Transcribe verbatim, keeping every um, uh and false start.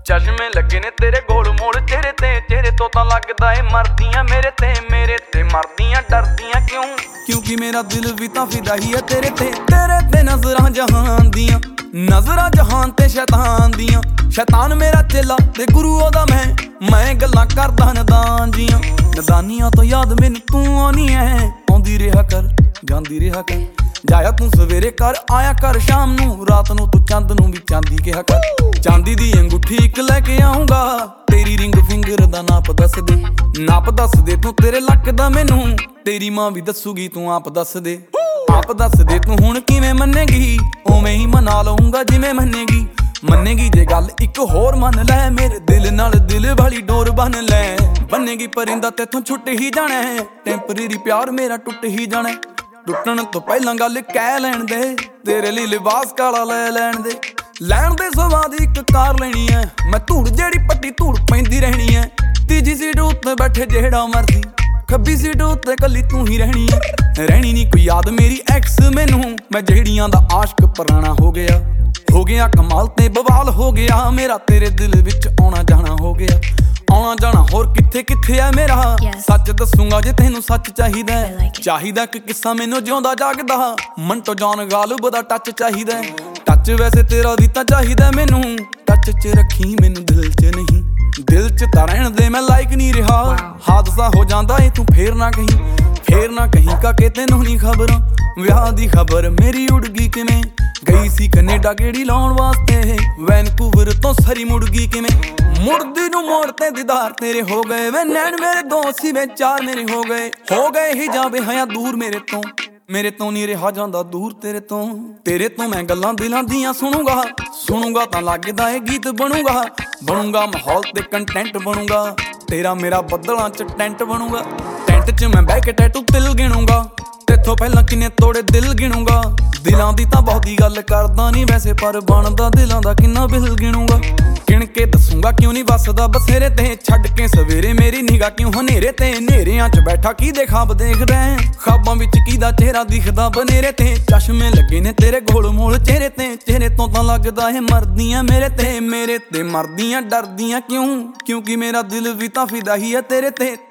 चश्मे लगे ने तेरे गोल मोड़ चेहरे ते, चेहरे तो तां लगदा ए मरदियां मेरे ते, मेरे ते मरदियां डरदियां क्यों? क्योंकि मेरा दिल भी तां फिदा ही है तेरे ते, तेरे ते नजरां जहान दियां, नजरां जहान ते शैतान दियां। शैतान मेरा चेला ते गुरु ओदा मैं, मैं गल्लां करदा नदान जियां। नदानियां तो याद मैनू तू आनी है, आउंदी रेहा कर जांदी रेहा कर। जाया तू सवेरे कर आया कर शाम नू, रात नू तू चंद नू भी चांदी कहा कर। चांदी दी अंगूठी एक लैके आऊंगा, तेरी रिंग फिंगर दा नाप दस दे, नाप दस दे तू तेरे लक दा मैनू, तेरी मां भी दसूगी तू आप दस दे। आप दस दे तू हुण किवें मन्नेगी, उवें ही मना लऊंगा जिवें मन्नेगी। मन्नेगी जे गल इक होर मन लै, मेरे दिल नाल दिल वाली डोर बन लै। बनेगी परिंदा तेथों छुट ही जाना है, टैंपरेरी प्यार मेरा टुट ही जाना। टुटण तो पहलां गल कह लैण दे, तेरे लिए लिबास काला लै लैण दे। लैण दे स्वाद इक कार लेनी है, मैं धूड़ जेड़ी पट्टी धूड़ पैंदी रहनी है। तीजी सीट उत्ते बैठे जेड़ा मर्जी, खब्बी सीट उत्ते कल्ली तू ही रहनी है। रहनी नी कोई याद मेरी एक्स मैनू, मैं जेड़ियां दा आशिक पुराना हो गया। हो गया कमाल ते बवाल हो गया, मेरा तेरे दिल विच आउणा जाना हो गया। आउणा जाना होर किथे किथे है मेरा, सच दसूंगा जे तैनू सच चाहिदा। चाहिदा कि किस्सा मैनू जिउंदा जागदा, मंटो जॉन गालिब दा टच चाहिदा। टच वैसे तेरा भी तां चाहिदा मैनू, टच च रखी मैनू दिल च नहीं। दिल च तां रहण दे मैं लायक नहीं रहा, हादसा हो जांदा ए तू फेर ना कहीं, फेर ना कहीं का के तैनू नहीं खबरां। विआह दी खबर मेरी उड़ गई किवें, गई सी कनेडा गेड़ी लाउण वास्ते, वैनकूवर तो सरी मुड़ गई किवें। मुड़दी नू मोड़ ते दीदार तेरे हो गए, वे नैन मेरे दो सी वे चार मेरे हो गए। हो गए ही जावे हया दूर मेरे तो, मेरे तो नहीं रहा जांदा दूर तेरे तो। तेरे तो मैं गल्लां दिलां दियां सुनूंगा, सुनूंगा तां लगदा ए गीत बनूंगा। बनूंगा माहौल ते कंटेंट बनूंगा, तेरा मेरा बदलां च टेंट बनूंगा। टेंट च मैं बैठ के टैटू तिल गिणूंगा, तेथों पहलां किन्ने तोड़े दिल गिणूंगा। दिलां दी तां बहुती गल करदा नहीं वैसे, पर बनदा दिलां दा किन्ना बिल गिणूंगा। गिण के दसूंगा क्यों नहीं वसदा बसेरे ते, छड्ड के सवेरे मेरी निगाह क्यों हनेरे ते। नेरियां च बैठा की दे ख्वाब देखदा ऐ, ख्वाबां विच किहदा चेहरा दिखदा बनेरे ते। चश्मे लगे ने तेरे गोल मोल चेहरे ते, चेहरे तो तां लगदा है मरदियां मेरे ते, मेरे ते मरदियां डरदियां क्यों? क्योंकि मेरा दिल भी तां फिदा ही है तेरे ते।